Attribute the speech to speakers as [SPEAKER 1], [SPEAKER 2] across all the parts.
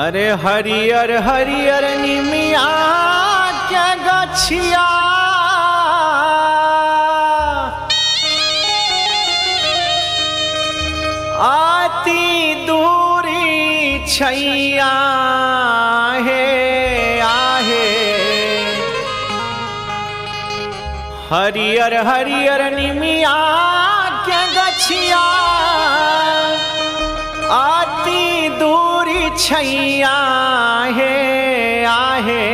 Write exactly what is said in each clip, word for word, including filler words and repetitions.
[SPEAKER 1] अरे हरियर हरियर निमिया के गछिया आती दूरी छैया हे आहे। हरियर हरियर निमिया के गछिया आती दूरी छैया हे आहे।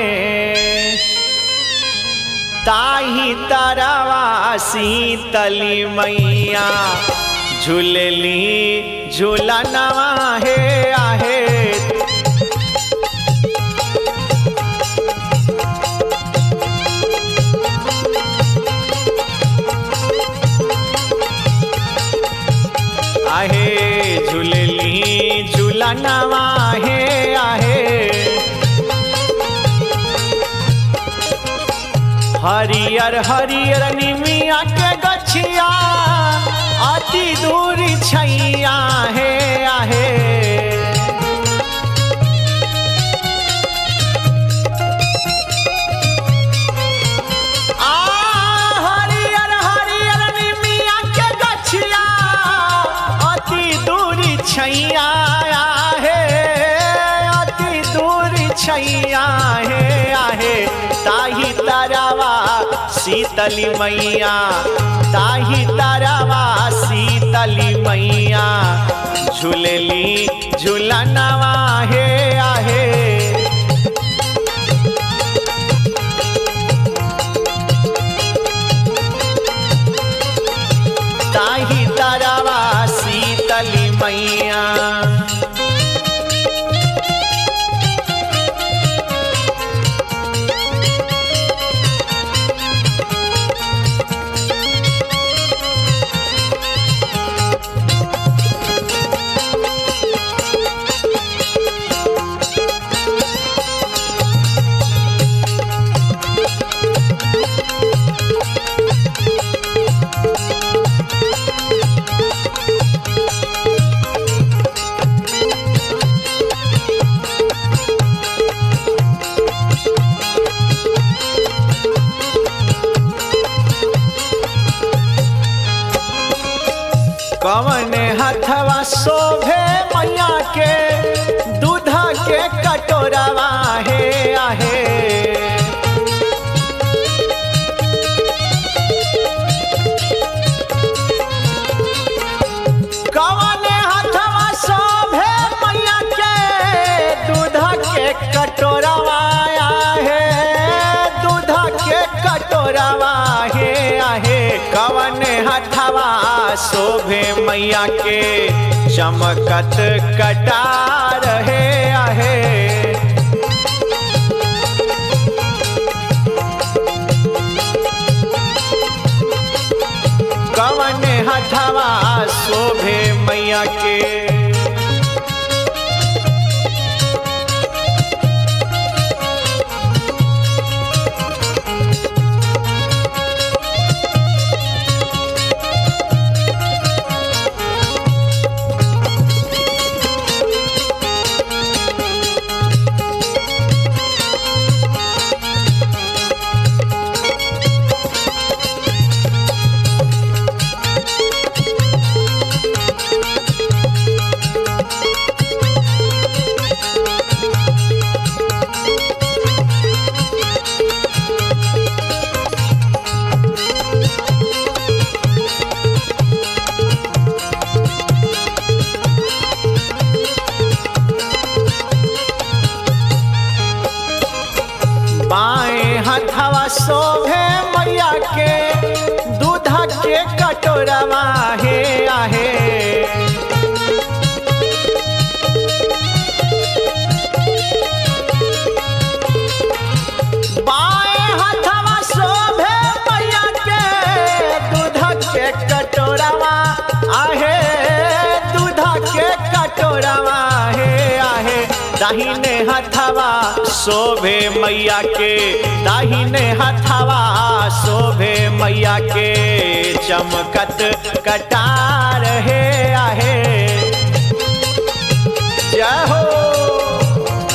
[SPEAKER 1] ताही तरवा शीतली मैया झूलली झूलनवा हे आहे। आहे झूलली झूलनवा हे आहे। हरियर हरियर निमिया के गछिया आती दूरी छैया हे आहे। आ हरियर हरियर निमिया के गछिया आती दूरी छैया आहे। आती दूरी छैया हे आहे। ताही तरवा शीतली मैया ताही तरवा शीतली मैया झूलली झूलनवा हे आहे। ताही तरवा शीतली मैया कवन हथवा शोभे मैया के दूध के कटोरवा हे आहे। कवन हथवा शोभे मैया के दूध के कटोरवा आहे। दूध के कटोरवा हे आहे। कवन हथवा शोभे मैया के चमकत कटार हे आहे। कवन हथवा शोभे मैया के बाएं हथवा शोभे मैया के दूध के कटोरवा हे आहे। बाएं हथवा शोभे मैया के दूध के कटोरवा आहे। दूध के कटोरवा हे आहे। दाहिने हथवा शोभे मैया के दाहिने हथवा शोभे मैया के चमकत कटार हे आहे। जय हो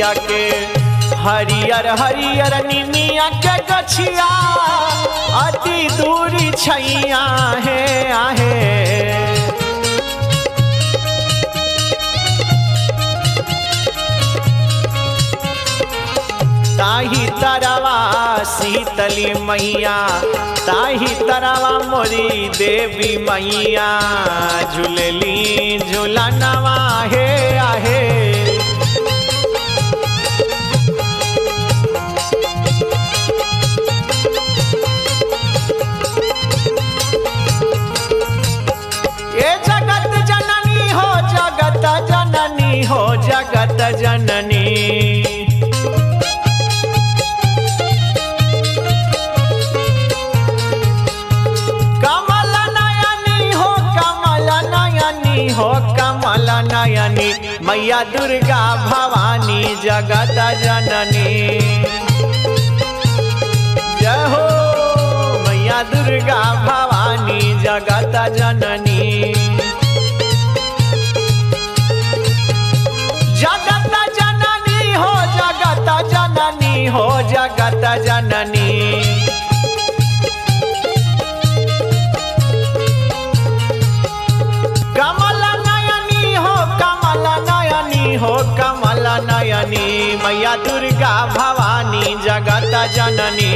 [SPEAKER 1] मैया के हरियर हरियर निमिया के गछिया अति दूरी छैया है आहे ताही तरवा शीतली मैया ताही तरवा मोरी देवी मैया झूलली झूलनवा हे आहे ये जगत जननी हो जगत जननी हो जगत जननी हो कमल नयनी मैया दुर्गा भवानी जगत जननी जय हो मैया दुर्गा भवानी जगत जननी जगत जननी हो जगत जननी हो जगत जननी हो कमल नयनी मैया दुर्गा भवानी जगत जननी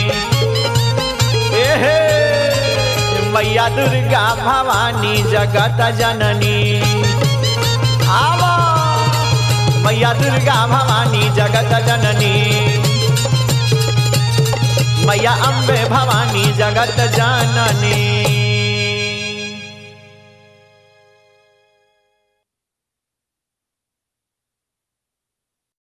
[SPEAKER 1] एहे मैया दुर्गा भवानी जगत जननी आवा मैया दुर्गा भवानी जगत जननी मैया अम्बे भवानी जगत जननी।